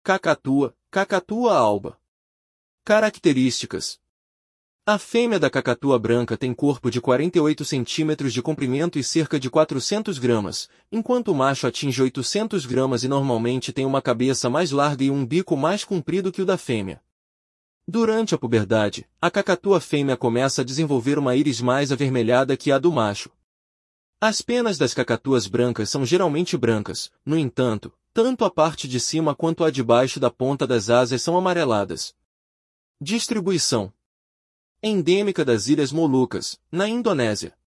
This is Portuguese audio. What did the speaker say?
Cacatua, cacatua alba. Características. A fêmea da cacatua branca tem corpo de 48 cm de comprimento e cerca de 400 gramas, enquanto o macho atinge 800 gramas e normalmente tem uma cabeça mais larga e um bico mais comprido que o da fêmea. Durante a puberdade, a cacatua fêmea começa a desenvolver uma íris mais avermelhada que a do macho. As penas das cacatuas brancas são geralmente brancas, no entanto, tanto a parte de cima quanto a de baixo da ponta das asas são amareladas. Distribuição. Endêmica das Ilhas Molucas, na Indonésia.